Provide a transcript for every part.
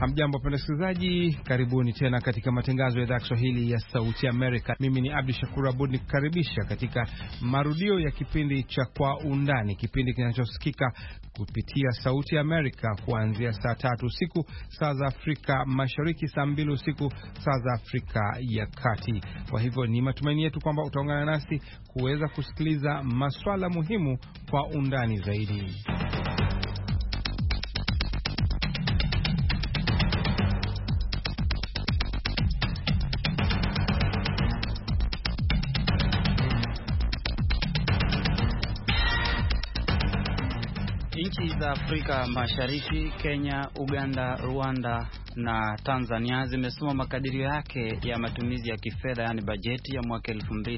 Hamjambo wapenda wasikilizaji, karibuni tena katika matangazo ya idhaa ya Kiswahili ya Sauti Amerika. Mimi ni Abdi Shakur Abud nikukaribisha katika marudio ya kipindi cha Kwa Undani, kipindi kinachosikika kupitia Sauti Amerika kuanzia saa 3 usiku saa za Afrika Mashariki, saa 2 usiku saa za Afrika ya Kati. Kwa hivyo ni matumaini yetu kwamba utaungana nasi kuweza kusikiliza masuala muhimu kwa undani zaidi. Nchi za Afrika Mashariki, Kenya, Uganda, Rwanda na Tanzania zimesoma makadirio yake ya matumizi ya kifedha, yani bajeti ya mwaka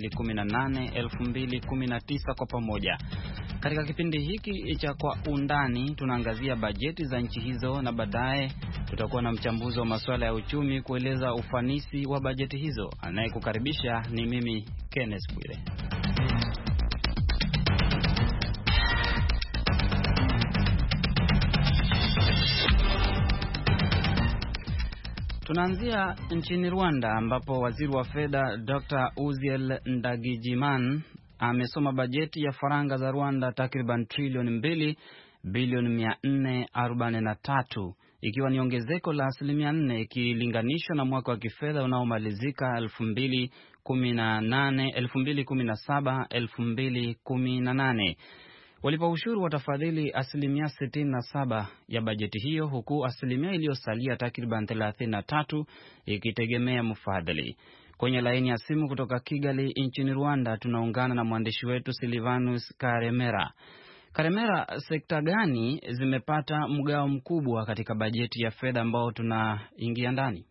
2018-2019 kwa pamoja. Katika kipindi hiki cha Kwa Undani tunaangazia bajeti za nchi hizo na baadaye tutakuwa na mchambuzi wa masuala ya uchumi kueleza ufanisi wa bajeti hizo. Anayekukaribisha ni mimi Kenneth Bwire. Tunaanzia nchini Rwanda ambapo waziri wa fedha Dr. Uziel Ndagijimana amesoma bajeti ya faranga za Rwanda takriban trilioni 2 bilioni 443, ikiwa ni ongezeko la 4% ikilinganishwa na mwaka wa kifedha unaomalizika 2017-2018. Walipa ushuru watafadhili 67% ya bajeti hiyo, huku asilimia iliyosalia takriban 33 ikitegemea mfadhili. Kwenye laini ya simu kutoka Kigali nchini Rwanda tunaungana na mwandishi wetu Silvanus Karemera. Karemera, sekta gani zimepata mgao mkubwa katika bajeti ya fedha ambao tunaingia ndani?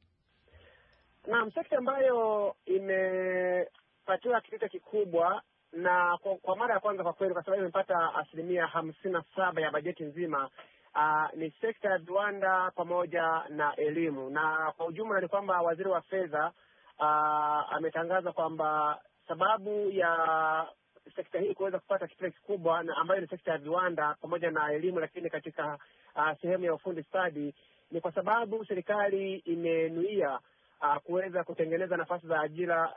Naam, sekta ambayo imepatiwa kitu kikubwa na kwa mara ya kwanza kwa kweli, kwa sababu imepata 57% ya bajeti nzima, ni sekta ya viwanda pamoja na elimu. Na kwa ujumla ni kwamba waziri wa fedha ametangaza kwamba sababu ya sekta hii kuweza kupata kitu kikubwa na ambayo ni sekta ya viwanda pamoja na elimu, lakini katika sehemu ya ufundi stadi, ni kwa sababu serikali imenuia kuweza kutengeneza nafasi za ajira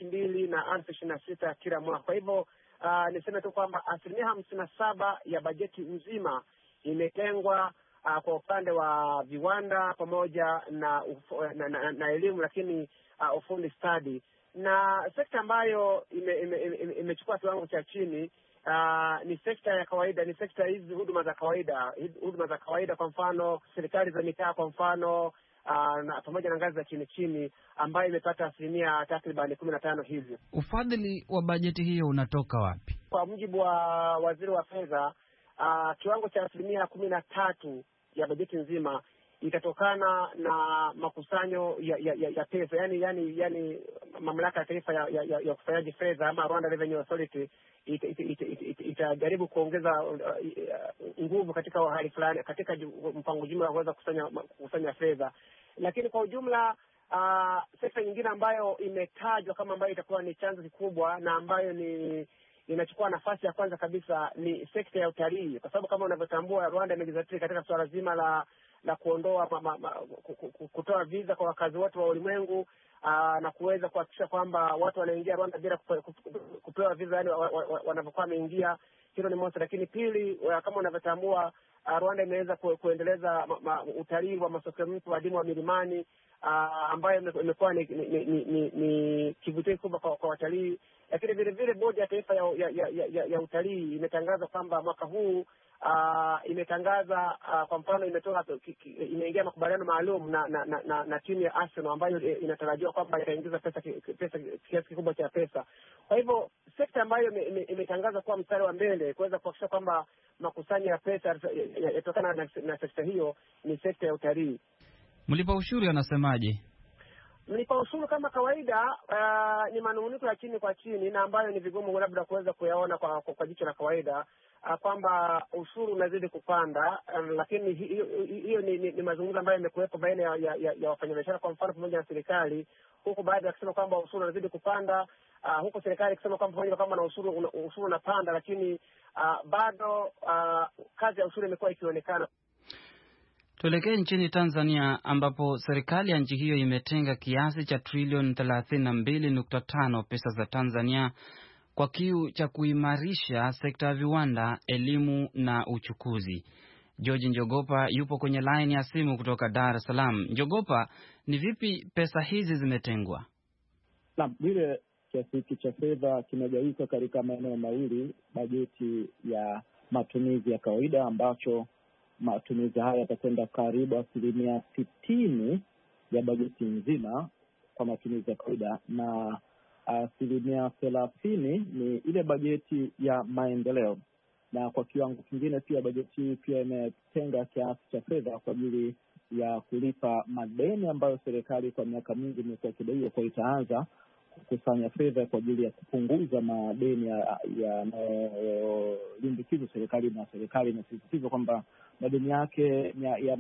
226,026 kila mwaka. Kwa hivyo niseme tu kwamba 57% ya bajeti nzima imetengwa kwa upande wa viwanda pamoja na elimu, lakini ufundi stadi. Na sekta ambayo imechukua kiwango cha chini ni sekta ya kawaida, ni sekta hizi huduma za kawaida, kwa mfano serikali za mitaa, kwa mfano na pamoja na ngazi za chini ambayo imepata asilimia takriban 15 hivi. Ufadhili wa bajeti hiyo unatoka wapi? Kwa mujibu wa waziri wa fedha, kiwango cha asilimia 13 ya bajeti nzima itatokana na makusanyo ya pesa, yani mamlaka ya taifa ya kusanyaji fedha ama Rwanda Revenue Authority itajaribu kuongeza nguvu katika hali fulani katika mpango jumla wa kuweza kusanya fedha. Lakini kwa ujumla sekta nyingine ambayo imetajwa kama ambayo itakuwa ni chanzo kikubwa na ambayo inachukua nafasi ya kwanza kabisa ni sekta ya utalii, kwa sababu kama unavyotambua Rwanda imejizatiti katika suala zima la kuondoa kutoa visa kwa wakazi wote wa ulimwengu, na kuweza kuhakikisha kwamba watu wanaingia Rwanda bila kupewa visa, yani wanapokuwa wameingia. Hilo ni moja. Lakini pili, kama unavyotambua Rwanda imeweza kuendeleza utalii wa masoko mtu adimu wa milimani, ambayo imekuwa ni kivutio kikubwa kwa watalii. Lakini vile vile bodi ya taifa ya utalii imetangaza kwamba mwaka huu imetangaza kwa mfano imeingia makubaliano maalum na timu ya Arsenal ambayo inatarajiwa kwamba itaingiza kiasi kikubwa cha pesa. Kwa hivyo sekta ambayo imetangaza kuwa mstari wa mbele kuweza kuhakikisha kwamba makusanyo ya pesa yatokana na sekta hiyo ni sekta ya utalii. Mlipa ushuru anasemaje? Mlipa ushuru kama kawaida ni manunguniko ya chini kwa chini, na ambayo ni vigumu labda kuweza kuyaona kwa jicho la kawaida, kwamba ushuru unazidi kupanda, lakini hiyo ni mazungumzo ambayo yamekuwepo baina ya wafanyabiashara, kwa mfano pamoja na serikali, huku baadhi wakisema kwamba ushuru unazidi kupanda, huku serikali ikisema kwamba pamoja kama na ushuru unapanda, lakini bado kazi ya ushuru imekuwa ikionekana. Tuelekee nchini Tanzania ambapo serikali ya nchi hiyo imetenga kiasi cha trilioni 32.5 pesa za Tanzania kwa kiu cha kuimarisha sekta ya viwanda, elimu na uchukuzi. George Njogopa yupo kwenye line ya simu kutoka Dar es Salaam. Njogopa, ni vipi pesa hizi zimetengwa? Naam, vile kiasi hiki cha fedha kimegawika katika maeneo mawili: bajeti ya matumizi ya kawaida, ambacho matumizi haya yatakwenda karibu 60% ya bajeti nzima kwa matumizi ya kawaida, na 30% ni ile bajeti ya maendeleo. Na kwa kiwango kingine pia bajeti hii pia imetenga kiasi cha fedha kwa ajili ya kulipa madeni ambayo serikali kwa miaka mingi imekuwa ikidaiwa, kwa itaanza kukusanya fedha kwa ajili ya kupunguza madeni yanayolimbikizwa serikali, na serikali inasisitiza kwamba madeni yake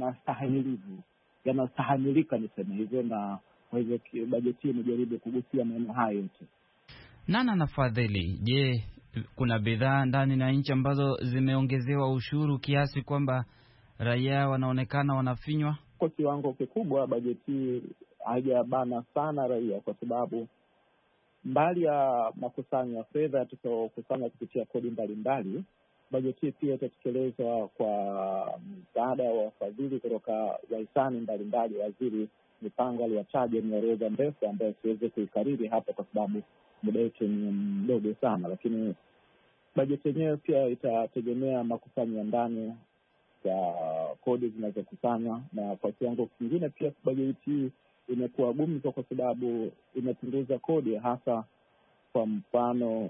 yanastahamilika, niseme hivyo, na kwa hivyo bajeti imejaribu kugusia maeneo hayo yote. Nani anafadhili? Je, kuna bidhaa ndani na nchi ambazo zimeongezewa ushuru kiasi kwamba raia wanaonekana wanafinywa? Kwa kiwango kikubwa bajeti haijabana sana raia, kwa sababu mbali ya makusanyo ya fedha yatakayokusanywa kupitia kodi mbalimbali, bajeti pia itatekelezwa kwa msaada wa wafadhili kutoka wahisani mbalimbali. Waziri Mipango aliwataja ni orodha ndefu ambayo siwezi kuikariri hapa kwa sababu muda wetu ni mdogo sana, lakini bajeti yenyewe pia itategemea makusanyo ya ndani ya kodi zinazokusanywa. Na kwa kiwango kingine pia bajeti hii imekuwa gumzo kwa sababu imepunguza kodi, hasa kwa mfano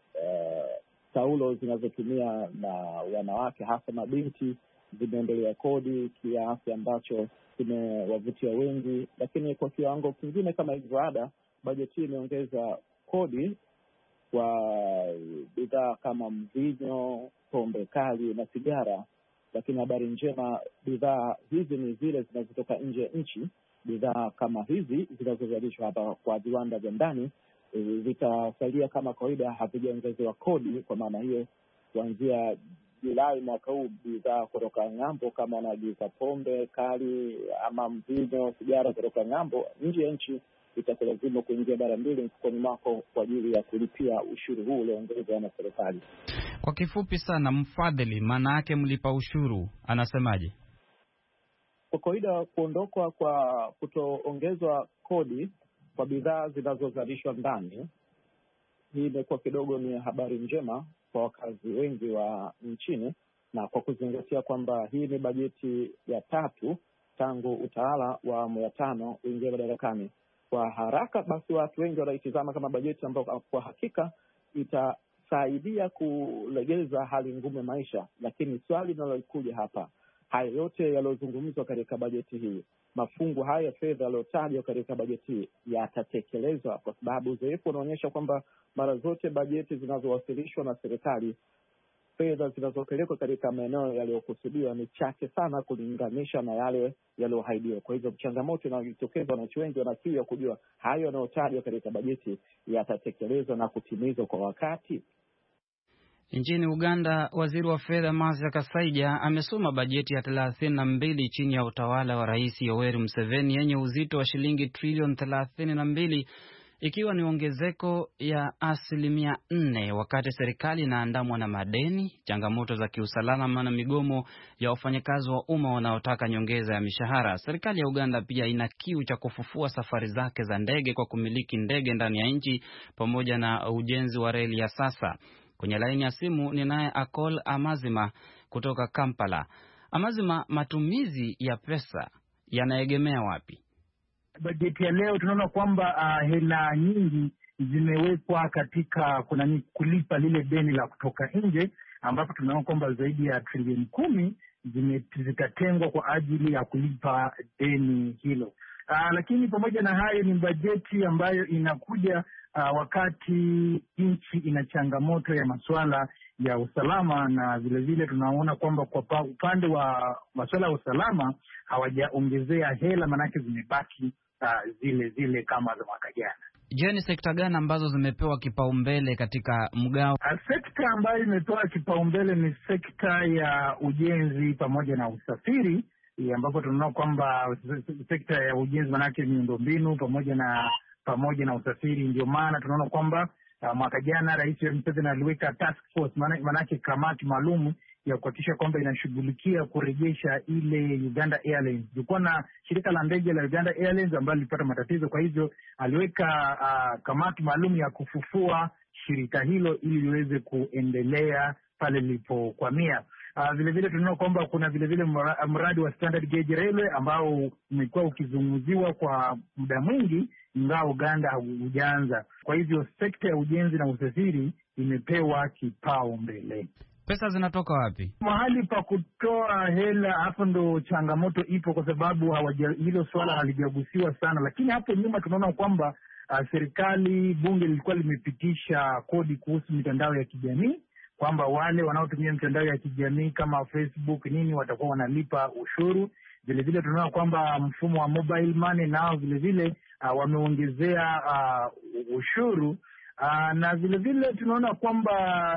taulo zinazotumia na wanawake, hasa mabinti, zimeendelea kodi kiasi ambacho kimewavutia wengi. Lakini kwa kiwango kingine kama hivyo ada, bajeti imeongeza kodi kwa bidhaa kama mvinyo, pombe kali na sigara. Lakini habari njema, bidhaa hizi ni zile zinazotoka nje ya nchi. Bidhaa kama hizi zinazozalishwa hapa kwa viwanda vya ndani zitasalia kama kawaida, havijaongezewa kodi. Kwa maana hiyo, kuanzia Julai mwaka huu, bidhaa kutoka ng'ambo kama wanaagiza pombe kali ama mvinyo, sigara kutoka ng'ambo nje ya nchi, itakulazimu kuingia bara mbili mfukoni mwako kwa ajili ya kulipia ushuru huu ulioongezwa na serikali. Kwa kifupi sana, mfadhili maana yake mlipa ushuru anasemaje? Kwa kawaida kuondokwa kwa kutoongezwa kodi kwa bidhaa zinazozalishwa ndani, hii imekuwa kidogo ni habari njema kwa wakazi wengi wa nchini, na kwa kuzingatia kwamba hii ni bajeti ya 3 tangu utawala wa awamu ya 5 uingia madarakani. Kwa haraka basi watu wengi wanaitazama kama bajeti ambayo kwa hakika itasaidia kulegeza hali ngumu ya maisha. Lakini swali linalokuja hapa, haya yote yaliyozungumzwa katika bajeti hii, mafungu haya ya fedha yaliyotajwa katika bajeti hii yatatekelezwa? Kwa sababu uzoefu unaonyesha kwamba mara zote bajeti zinazowasilishwa na serikali, fedha zinazopelekwa katika maeneo yaliyokusudiwa ni chache sana kulinganisha na yale yaliyoahidiwa. Kwa hivyo changamoto inayojitokeza, wananchi wengi wanakiwa kujua hayo yanayotajwa katika bajeti yatatekelezwa na kutimizwa kwa wakati. Nchini Uganda, waziri wa fedha Masha Kasaija amesoma bajeti ya 32 chini ya utawala wa Rais Yoweri Museveni yenye uzito wa shilingi trilioni 32, ikiwa ni ongezeko ya 4%, wakati serikali inaandamwa na madeni, changamoto za kiusalama na migomo ya wafanyakazi wa umma wanaotaka nyongeza ya mishahara. Serikali ya Uganda pia ina kiu cha kufufua safari zake za ndege kwa kumiliki ndege ndani ya nchi pamoja na ujenzi wa reli ya sasa. Kwenye laini ya simu ni naye Akol Amazima kutoka Kampala. Amazima, matumizi ya pesa yanaegemea wapi? Bajeti ya leo tunaona kwamba hela nyingi zimewekwa katika kulipa lile deni la kutoka nje, ambapo tunaona kwamba zaidi ya trilioni 10 zitatengwa kwa ajili ya kulipa deni hilo. Lakini pamoja na hayo, ni bajeti ambayo inakuja wakati nchi ina changamoto ya masuala ya usalama, na vilevile tunaona kwamba kwa upande wa masuala ya usalama hawajaongezea hela, manake zimebaki zile kama za mwaka jana. Je, ni sekta gani ambazo zimepewa kipaumbele katika mgao? Sekta ambayo imepewa kipaumbele ni sekta ya ujenzi pamoja na usafiri, ambapo tunaona kwamba sekta ya ujenzi manake miundombinu pamoja na usafiri. Ndio maana tunaona kwamba mwaka jana Rais Museveni aliweka task force, manake kamati maalum ya kuhakikisha kwamba inashughulikia kurejesha ile Uganda Airlines. Kulikuwa na shirika la ndege la Uganda Airlines ambalo lilipata matatizo, kwa hivyo aliweka kamati maalum ya kufufua shirika hilo ili liweze kuendelea pale lilipokwamia. Vile vile tunaona kwamba kuna vile vile mradi wa Standard Gauge Railway ambao umekuwa ukizungumziwa kwa muda mwingi, ingawa Uganda haujaanza. Kwa hivyo sekta ya ujenzi na usafiri imepewa kipao mbele. Pesa zinatoka wapi? Mahali pa kutoa hela, hapo ndo changamoto ipo, kwa sababu hilo swala halijagusiwa sana. Lakini hapo nyuma tunaona kwamba serikali, bunge lilikuwa limepitisha kodi kuhusu mitandao ya kijamii, kwamba wale wanaotumia mitandao ya kijamii kama Facebook nini watakuwa wanalipa ushuru. Vile vile tunaona kwamba mfumo wa mobile money nao vile vile wameongezea ushuru, na vile vile tunaona kwamba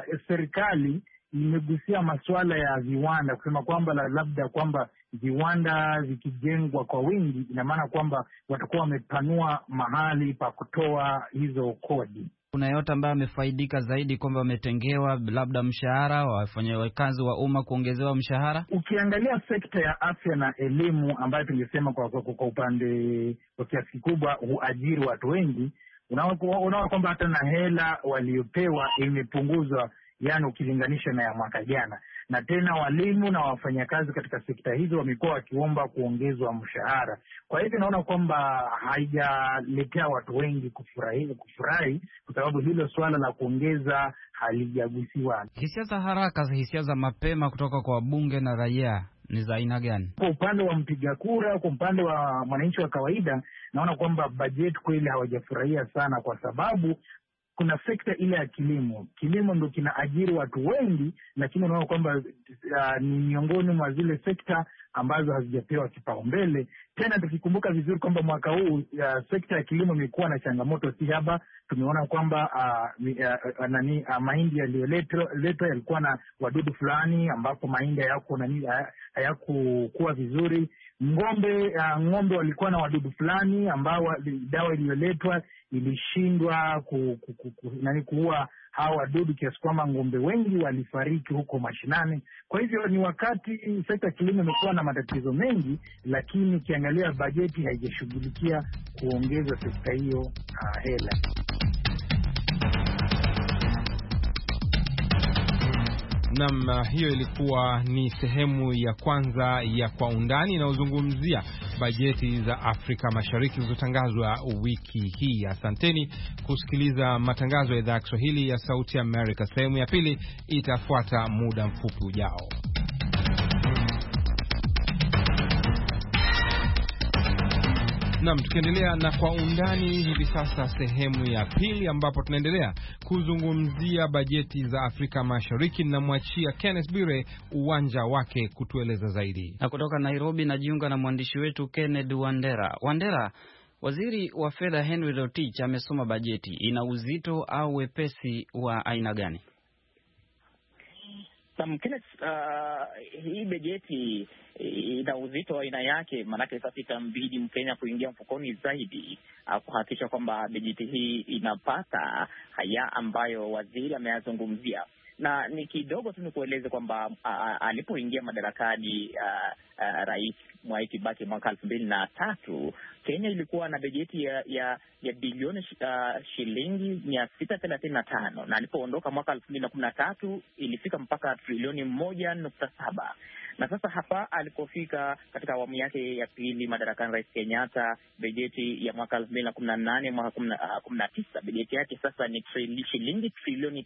serikali imegusia masuala ya viwanda, kusema kwamba labda kwamba viwanda vikijengwa kwa wingi, ina maana kwamba watakuwa wamepanua mahali pa kutoa hizo kodi. Kuna yote ambayo amefaidika zaidi kwamba wametengewa labda mshahara, wafanyakazi wa umma kuongezewa mshahara? Ukiangalia sekta ya afya na elimu ambayo tungesema kwa upande kwa kiasi kikubwa huajiri watu wengi, unaona kwamba hata na hela waliopewa imepunguzwa, yani ukilinganisha na ya mwaka jana. Na tena walimu na wafanyakazi katika sekta hizo wamekuwa wakiomba kuongezwa mshahara. Kwa hivyo naona kwamba haijaletea watu wengi kufurahi, kwa sababu hilo swala la kuongeza halijagusiwa. Hisia za haraka, hisia za mapema kutoka kwa wabunge na raia ni za aina gani? Kwa upande wa mpiga kura, kwa upande wa mwananchi wa kawaida, naona kwamba bajeti kweli hawajafurahia sana, kwa sababu kuna sekta ile ya kilimo. Kilimo ndio kinaajiri watu wengi, lakini unaona kwamba ni miongoni mwa zile sekta ambazo hazijapewa kipaumbele. Tena tukikumbuka vizuri kwamba mwaka huu sekta ya kilimo imekuwa na changamoto si haba. Tumeona kwamba mahindi yaliyoletwa yalikuwa na wadudu fulani, ambapo mahindi hayakuwa vizuri. Ng'ombe walikuwa na wadudu fulani ambao dawa iliyoletwa ilishindwa kuua hawa wadudu, kiasi kwamba ng'ombe wengi walifariki huko mashinani. Kwa hivyo ni wakati sekta ya kilimo imekuwa na matatizo mengi, lakini ukiangalia bajeti haijashughulikia kuongeza sekta hiyo hela. Naam, hiyo ilikuwa ni sehemu ya kwanza ya Kwa Undani inayozungumzia bajeti za Afrika Mashariki zilizotangazwa wiki hii. Asanteni kusikiliza matangazo ya idhaa ya Kiswahili ya Sauti Amerika. Sehemu ya pili itafuata muda mfupi ujao. Naam, tukiendelea na Kwa Undani hivi sasa, sehemu ya pili, ambapo tunaendelea kuzungumzia bajeti za Afrika Mashariki. Namwachia Kenneth Bwire uwanja wake kutueleza zaidi. Na kutoka Nairobi najiunga na mwandishi wetu Kenneth Wandera. Wandera, waziri wa fedha Henry Rotich amesoma bajeti. Ina uzito au wepesi wa aina gani? Hii bajeti ina uzito wa aina yake, maanake sasa itambidi Mkenya kuingia mfukoni zaidi kuhakikisha kwamba bajeti hii inapata haya ambayo waziri ameyazungumzia. Na ni kidogo tu nikueleze kwamba alipoingia madarakani Rais Mwai Kibaki mwaka 2003, Kenya ilikuwa na bajeti ya bilioni shilingi 635, na alipoondoka mwaka 2013 ilifika mpaka trilioni 1.7. Na sasa hapa alipofika katika awamu yake ya pili madarakani Rais Kenyatta, bajeti ya mwaka 2018 mwaka 2019, bajeti yake sasa ni shilingi trilioni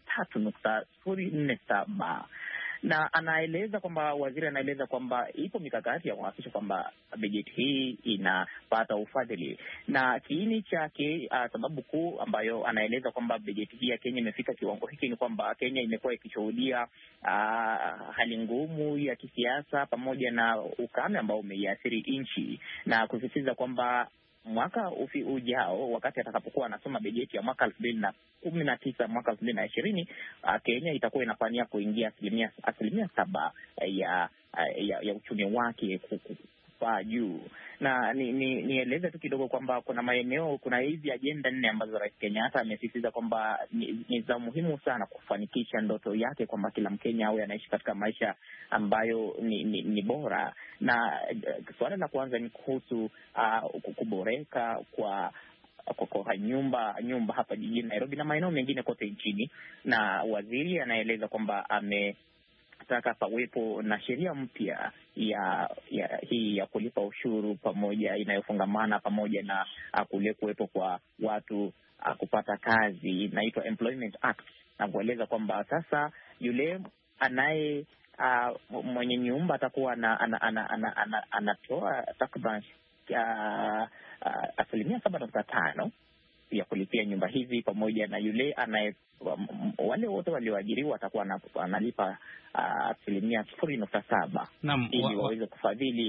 3.47. Na waziri anaeleza kwamba ipo mikakati ya kuhakikisha kwamba bajeti hii inapata ufadhili. Na kiini chake, sababu kuu ambayo anaeleza kwamba bajeti hii ya Kenya imefika kiwango hiki ni kwamba Kenya imekuwa ikishuhudia hali ngumu ya kisiasa pamoja na ukame ambao umeiathiri nchi, na kusisitiza kwamba mwaka ujao, wakati atakapokuwa anasoma bajeti ya mwaka 2019 mwaka 2020, Kenya itakuwa inafania kuingia asilimia 7 ya uchumi wake kupaa juu. Na nieleze tu kidogo kwamba kuna maeneo, kuna hizi ajenda 4 ambazo Rais Kenyatta amesisitiza kwamba ni za muhimu sana kufanikisha ndoto yake kwamba kila Mkenya awe anaishi katika maisha ambayo ni bora. Na suala la kwanza ni kuhusu kuboreka kwa nyumba hapa jijini Nairobi na maeneo mengine kote nchini. Na waziri anaeleza kwamba ametaka pawepo na sheria mpya ya kulipa ushuru pamoja inayofungamana pamoja na kule kuwepo kwa watu kupata kazi, inaitwa Employment Act, na kueleza kwamba sasa yule mwenye nyumba atakuwa anatoa takriban 7.5% ya kulipia nyumba hizi, pamoja na yule wale wote walioajiriwa watakuwa analipa 0.7% ili waweze kufadhili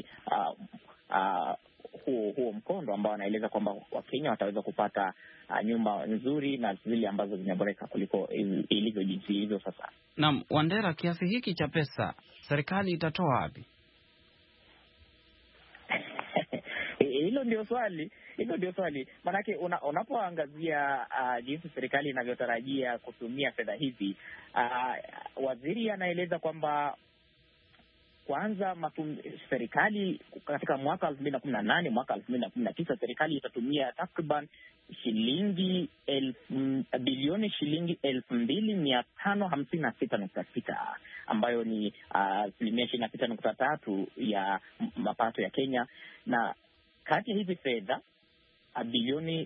huo mkondo ambao anaeleza kwamba Wakenya wataweza kupata nyumba nzuri na zile ambazo zimeboreka kuliko ilivyo jinsi hizo sasa. Naam, Wandera, kiasi hiki cha pesa serikali itatoa wapi? Hilo ndio swali. Maanake unapoangazia jinsi serikali inavyotarajia kutumia fedha hizi, waziri anaeleza kwamba kwanza serikali katika mwaka 2018 mwaka 2019 serikali itatumia takriban bilioni shilingi 2,556.6 ambayo ni 26.3% ya mapato ya Kenya. Na kati ya hizi fedha bilioni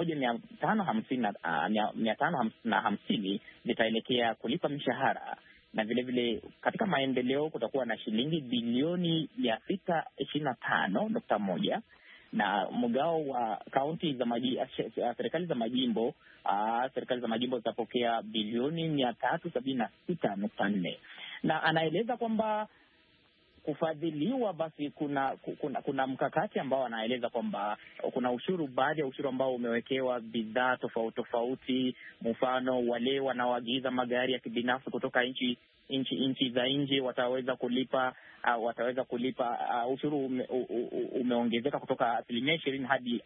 1,550 zitaelekea kulipa mishahara, na vile katika maendeleo kutakuwa na shilingi bilioni 625.1, na mgao wa kaunti za serikali za majimbo zitapokea bilioni 376.4. Na anaeleza kwamba kufadhiliwa basi kuna mkakati ambao anaeleza kwamba kuna baadhi ya ushuru ambao umewekewa bidhaa tofauti. Mfano, wale wanaoagiza magari ya kibinafsi kutoka nchi za nje wataweza kulipa ushuru umeongezeka kutoka 20% hadi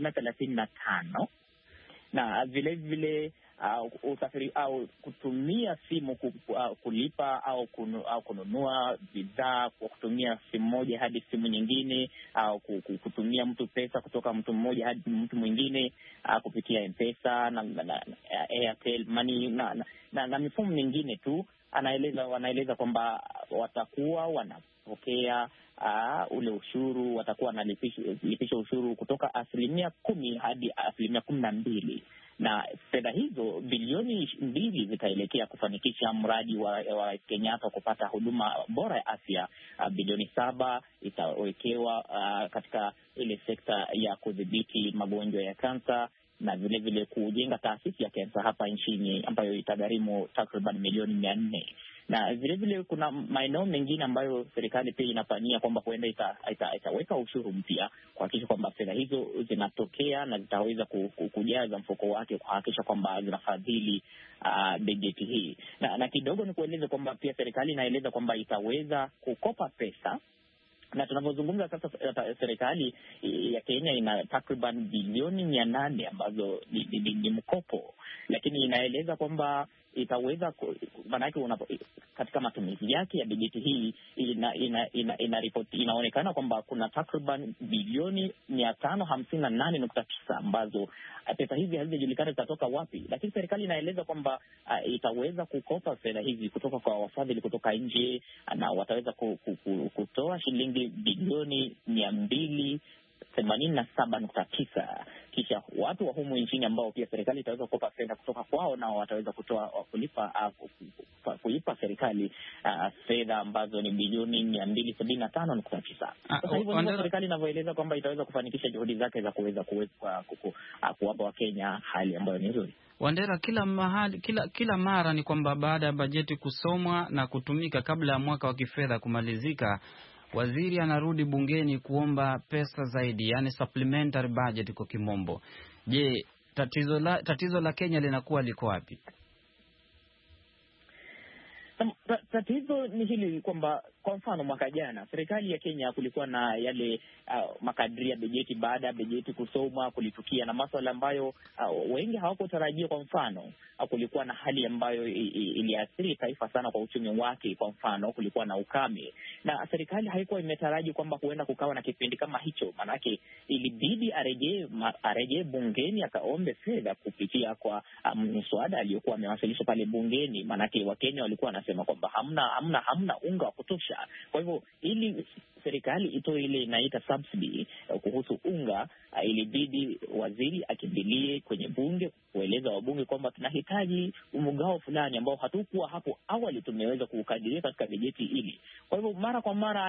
35%. Na vile usafiri au kutumia simu kulipa au kununua bidhaa kwa kutumia simu moja hadi simu nyingine, au kutumia mtu pesa kutoka mtu mmoja hadi mtu mwingine kupitia M-Pesa na Airtel Money na mifumo mingine tu. Wanaeleza kwamba watakuwa wanapokea ule ushuru, watakuwa wanalipisha ushuru kutoka 10% hadi 12%. Na fedha hizo bilioni 2 zitaelekea kufanikisha mradi wa Kenyatta kupata huduma bora ya afya. Bilioni 7 itawekewa katika ile sekta ya kudhibiti magonjwa ya kansa, na vile kujenga taasisi ya kansa hapa nchini ambayo itagharimu takriban milioni 400. Na vile kuna maeneo mengine ambayo serikali pia inafanyia kwamba huenda itaweka ushuru mpya kuhakikisha kwamba fedha hizo zinatokea na zitaweza kujaza mfuko wake kuhakikisha kwamba zinafadhili bajeti hii. Na kidogo ni kueleza kwamba pia serikali inaeleza kwamba itaweza kukopa pesa. Na tunavyozungumza sasa, serikali ya Kenya ina takriban bilioni 800 ambazo ni mkopo, lakini inaeleza kwamba itaweza, maanake katika matumizi yake ya bajeti hii inaonekana kwamba kuna takriban bilioni 558.9 ambazo pesa hizi hazijulikana zitatoka wapi, lakini serikali inaeleza kwamba itaweza kukopa fedha hizi kutoka kwa wafadhili kutoka nje, na wataweza kutoa shilingi bilioni 287.9. Kisha watu wa humu nchini ambao pia serikali itaweza kukopa fedha kutoka kwao, nao wataweza kulipa serikali fedha ambazo ni bilioni 275.9. Sasa hivyo ndio serikali inavyoeleza kwamba itaweza kufanikisha juhudi zake za kuweza kuwapa Wakenya hali ambayo ni nzuri. Wandera, kila mara ni kwamba baada ya bajeti kusomwa na kutumika kabla ya mwaka wa kifedha kumalizika, waziri anarudi bungeni kuomba pesa zaidi, yani supplementary budget kwa kimombo. Je, tatizo la Kenya linakuwa liko wapi? Tatizo ni hili kwamba kwa mfano mwaka jana serikali ya Kenya kulikuwa na yale makadiria ya bajeti. Baada ya bajeti kusoma, kulitukia na masuala ambayo wengi hawakutarajia. Kwa mfano kulikuwa na hali ambayo iliathiri taifa sana kwa uchumi wake. Kwa mfano kulikuwa na ukame, na serikali haikuwa imetaraji kwamba huenda kukawa na kipindi kama hicho. Maanake ilibidi arejee bungeni akaombe fedha kupitia kwa mswada aliyokuwa amewasilisha pale bungeni. Maanake Wakenya walikuwa wanasema kwamba hamna unga wa kutosha. Kwa hivyo ili serikali itoe ile inaita subsidy kuhusu unga, ilibidi waziri akimbilie kwenye bunge kueleza wabunge kwamba tunahitaji mgao fulani ambao hatukuwa hapo awali tumeweza kukadiria katika bajeti hili. Kwa hivyo mara kwa mara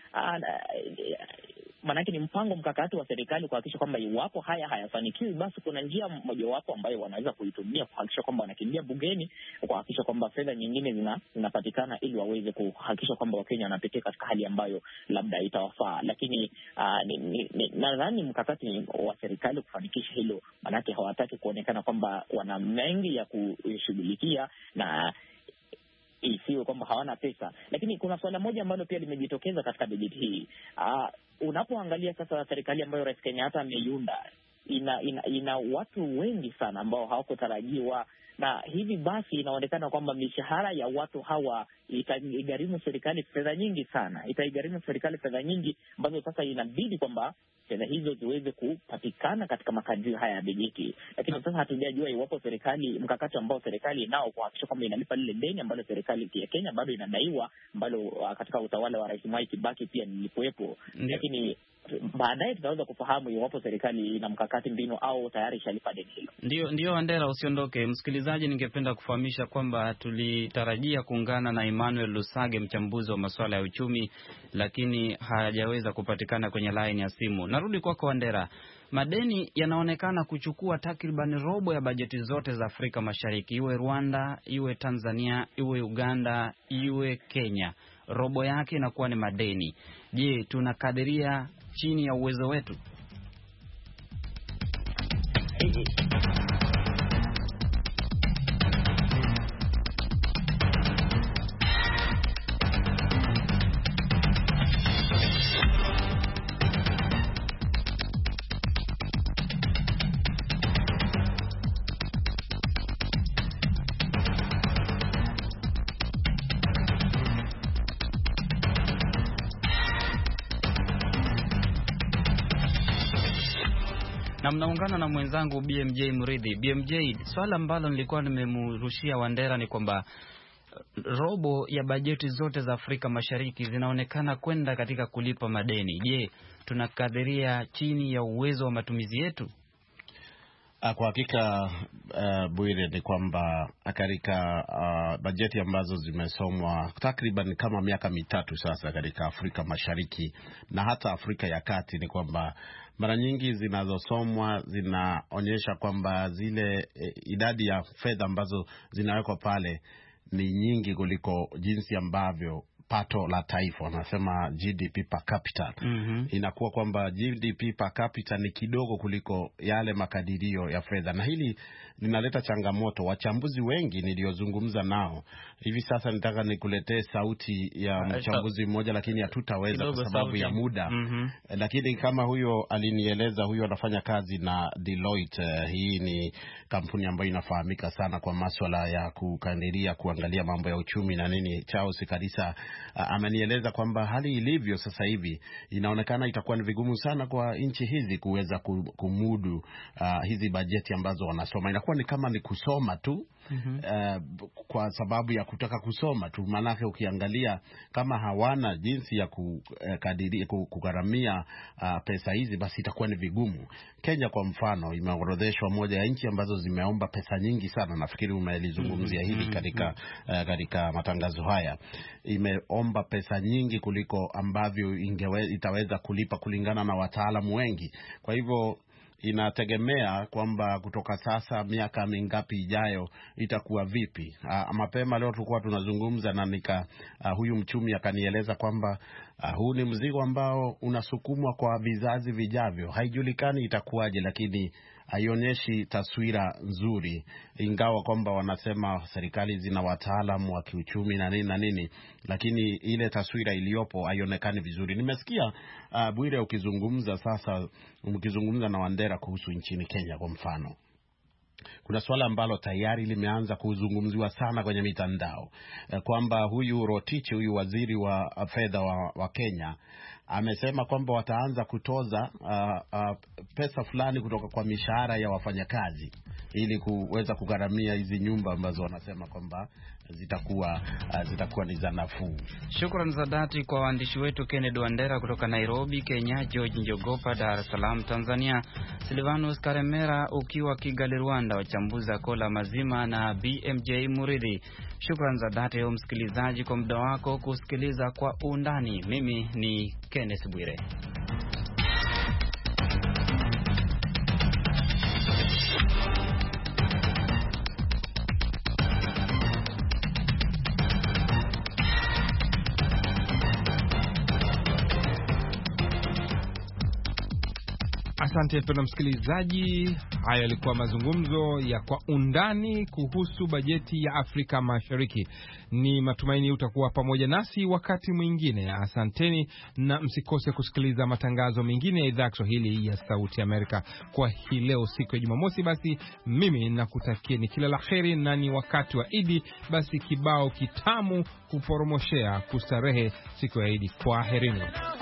maanake ni mpango mkakati wa serikali kuhakikisha kwamba iwapo haya hayafanikiwi, basi kuna njia mojawapo ambayo wanaweza kuitumia kuhakikisha kwamba wanakimbia bungeni, kuhakikisha kwamba fedha nyingine zinapatikana ili waweze kuhakikisha kwamba Wakenya wanapitia katika hali ambayo labda itawafaa. Lakini nadhani mkakati wa serikali kufanikisha hilo, maanake hawataki kuonekana kwamba wana mengi ya kushughulikia na isiwe kwamba hawana pesa. Lakini kuna suala moja ambalo pia limejitokeza katika bajeti hii. Unapoangalia sasa serikali ambayo Rais Kenyatta ameiunda ina watu wengi sana ambao hawakutarajiwa, na hivi basi inaonekana kwamba mishahara ya watu hawa itaigharimu serikali fedha nyingi sana. Itaigharimu serikali fedha nyingi ambazo sasa inabidi kwamba fedha hizo ziweze kupatikana katika makadirio haya ya bajeti. Lakini sasa hatujajua iwapo mkakati ambao serikali nao kuhakikisha kwamba inalipa lile deni ambalo serikali ya Kenya bado inadaiwa, ambalo katika utawala wa Rais Mwai Kibaki pia lilikuwepo. Lakini baadaye tutaweza kufahamu iwapo serikali ina mkakati mbinu au tayari ishalipa deni hilo. Ndio Wandera, usiondoke. Msikilizaji, ningependa kufahamisha kwamba tulitarajia kuungana na Emmanuel Lusage, mchambuzi wa masuala ya uchumi, lakini hajaweza kupatikana kwenye line ya simu. Narudi kwako Wandera. Madeni yanaonekana kuchukua takriban robo ya bajeti zote za Afrika Mashariki, iwe Rwanda, iwe Tanzania, iwe Uganda, iwe Kenya. Robo yake inakuwa ni madeni. Je, tunakadiria chini ya uwezo wetu? Na mnaungana na mwenzangu BMJ Mridhi. BMJ, swala ambalo nilikuwa nimemrushia Wandera ni kwamba robo ya bajeti zote za Afrika Mashariki zinaonekana kwenda katika kulipa madeni. Je, tunakadiria chini ya uwezo wa matumizi yetu? Kwa hakika Bwire, ni kwamba katika bajeti ambazo zimesomwa takriban kama miaka mitatu sasa katika Afrika Mashariki na hata Afrika ya Kati, ni kwamba mara nyingi zinazosomwa zinaonyesha kwamba zile idadi ya fedha ambazo zinawekwa pale ni nyingi kuliko jinsi ambavyo pato la taifa, wanasema GDP per capita. Inakuwa kwamba GDP per capita ni kidogo kuliko yale makadirio ya fedha, na hili linaleta changamoto. Wachambuzi wengi niliozungumza nao hivi sasa, nitaka nikuletee sauti ya mchambuzi mmoja, lakini hatutaweza kwa sababu ya muda. Lakini kama huyo alinieleza, huyo anafanya kazi na Deloitte. Hii ni kampuni ambayo inafahamika sana kwa masuala ya kukadiria, kuangalia mambo ya uchumi na nini. Charles Karisa amenieleza kwamba hali ilivyo sasa hivi inaonekana itakuwa ni vigumu sana kwa nchi hizi kuweza kumudu hizi bajeti ambazo wanasoma. Inakuwa ni kama ni kusoma tu, kwa sababu ya kutaka kusoma tu. Maanake ukiangalia kama hawana jinsi ya kugharamia pesa hizi, basi itakuwa ni vigumu. Kenya kwa mfano imeorodheshwa moja ya nchi ambazo zimeomba pesa nyingi sana. Nafikiri umelizungumzia hili katika matangazo haya. Imeomba pesa nyingi kuliko ambavyo itaweza kulipa kulingana na wataalamu wengi. Kwa hivyo inategemea kwamba kutoka sasa miaka mingapi ijayo itakuwa vipi. Mapema leo tulikuwa tunazungumza na huyu mchumi akanieleza kwamba huu ni mzigo ambao unasukumwa kwa vizazi vijavyo. Haijulikani itakuwaje, lakini haionyeshi taswira nzuri, ingawa kwamba wanasema serikali zina wataalamu wa kiuchumi na nini, lakini ile taswira iliyopo haionekani vizuri. Nimesikia Bwire ukizungumza na Wandera kuhusu nchini Kenya kwa mfano. Kuna swala ambalo tayari limeanza kuzungumziwa sana kwenye mitandao, kwamba huyu Rotich, huyu waziri wa fedha wa Kenya, amesema kwamba wataanza kutoza pesa fulani kutoka kwa mishahara ya wafanyakazi ili kuweza kugharamia hizi nyumba ambazo wanasema kwamba zitakuwa ni za nafuu. Shukrani za dhati kwa waandishi wetu Kennedy Wandera kutoka Nairobi, Kenya, George Njogopa Dar es Salaam, Tanzania, Silvanus Karemera ukiwa Kigali, Rwanda, wachambuza kola mazima, na BMJ Muridhi. Shukrani za dhati kwa msikilizaji kwa muda wako kusikiliza Kwa Undani. Mimi ni Kenneth Bwire. Asante mpendwa msikilizaji, haya yalikuwa mazungumzo ya Kwa Undani kuhusu bajeti ya Afrika Mashariki. Ni matumaini utakuwa pamoja nasi wakati mwingine. Asanteni na msikose kusikiliza matangazo mengine ya idhaa ya Kiswahili ya Sauti Amerika. Kwa hii leo siku ya Jumamosi, basi mimi nakutakieni kila la kheri, na ni wakati wa Idi, basi kibao kitamu kuporomoshea kustarehe siku ya Idi. Kwa herini.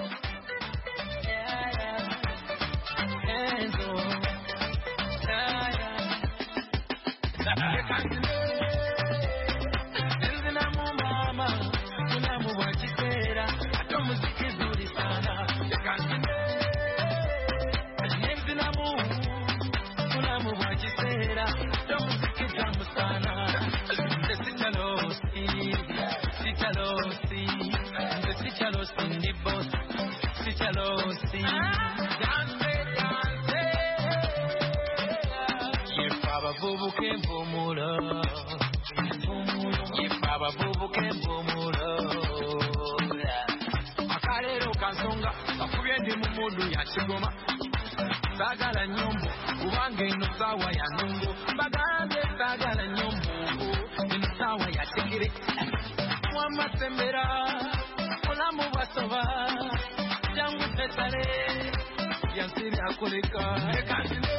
Sagala nyombo ubange ino sawa ya nungu bagambe sagala nyombo ino sawa ya tegere wama tembera olamu basoba jangu petale yansiri akulika ekazine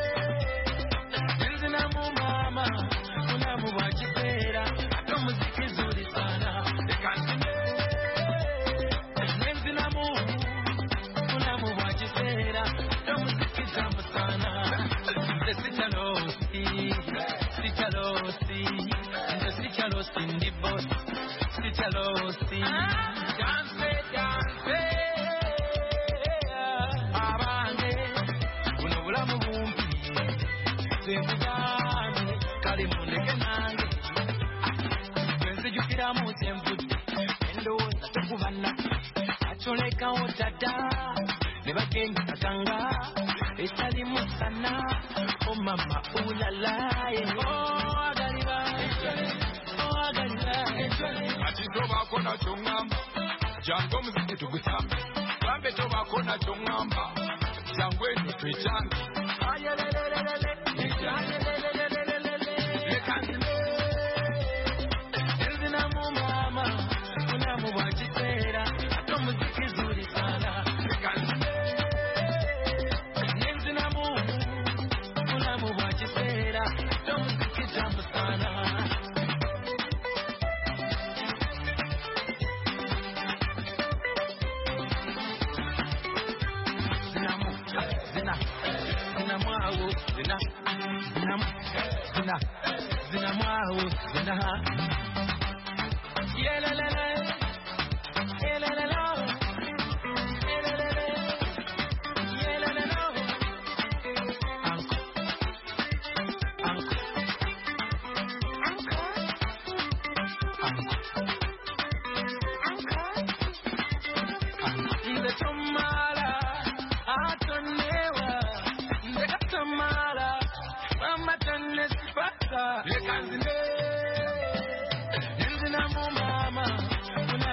nzina mu mama olamu bachipera ato muziki zuri sana ekazine nzina mu olamu bachipera Choleka otada neba kenga kanga etali musana o mama ulala oh agaliba ati toba kona chongamba jango muziki tugutamba bambe toba kona chongamba jango eno twechanga ayelelelele elzina mu mama kuna mu bachitera ato muziki zuri sana elzina mu kuna mu bachitera ato muziki tamu sana. Mama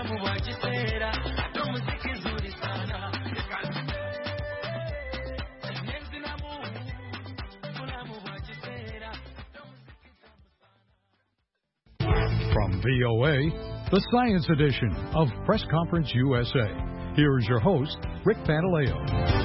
From VOA, the Science Edition of Press Conference USA. Here is your host, Rick Pantaleo.